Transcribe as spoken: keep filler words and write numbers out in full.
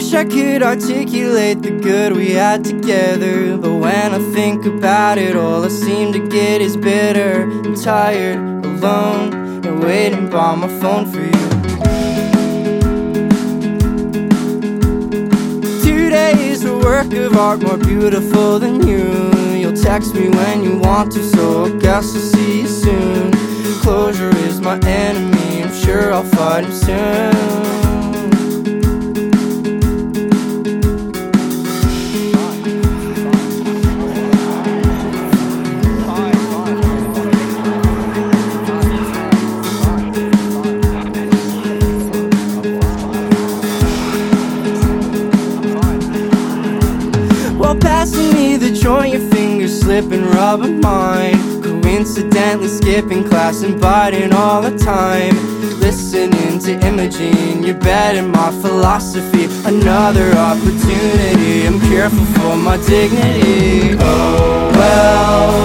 wish I could articulate the good we had together, but when I think about it, all I seem to get is bitter. I'm tired, alone, and waiting by my phone for you. Today is a work of art more beautiful than you. You'll text me when you want to, so I guess I'll see you soon. Closure is my enemy, I'm sure I'll fight him soon. While passing me the joint, your fingers slip and rub on mine. Coincidentally skipping class and biting all the time. Listening to Imogene, you're betting my philosophy. Another opportunity, I'm careful for my dignity. Oh well,